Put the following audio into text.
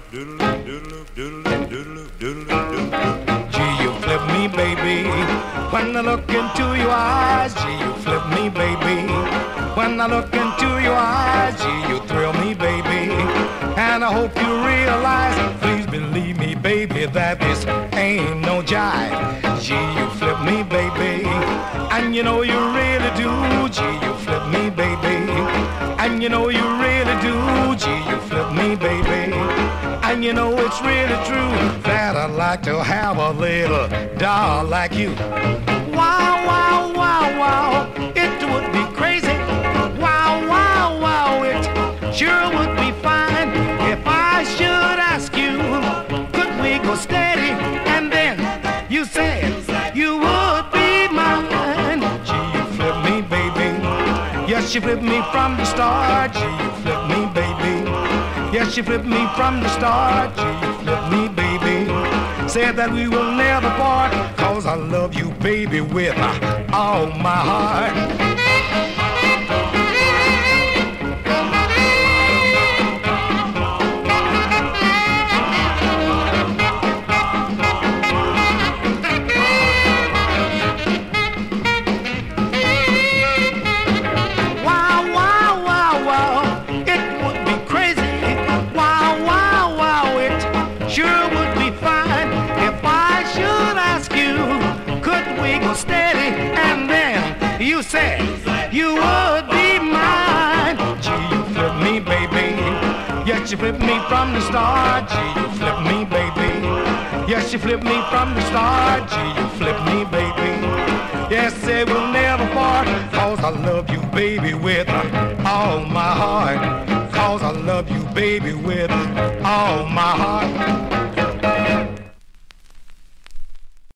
Gee, you flip me, baby. When I look into your eyes, gee, you flip me, baby. When I look into your eyes, gee, you thrill me, baby. And I hope you realize, please believe me, baby, that this ain't no jive. Gee, you flip me, baby. And you know you really do. Gee, you flip me, baby. And you know you really do. Gee, you flip me, baby. And you know it's really true that I'd like to have a little doll like you. Wow, wow, wow, wow, it would be crazy. Wow, wow, wow, it sure would be fine if I should ask you, could we go steady? And then you said you would be mine. Gee, you flip me, baby. Yes, you flip me from the start. Gee, you flip me, baby. Yes, you flipped me from the start. Gee, you flipped me, baby. Said that we will never part, 'cause I love you, baby, with all my heart. Steady, and then you said you would be mine. Gee, you flip me, baby. Yes, you flip me from the start. Gee, you flip me, baby. Yes, you flip me from the start. Gee, you flip me, baby. Yes, say we'll never part, 'cause I love you, baby, with all my heart. 'Cause I love you, baby, with all my heart.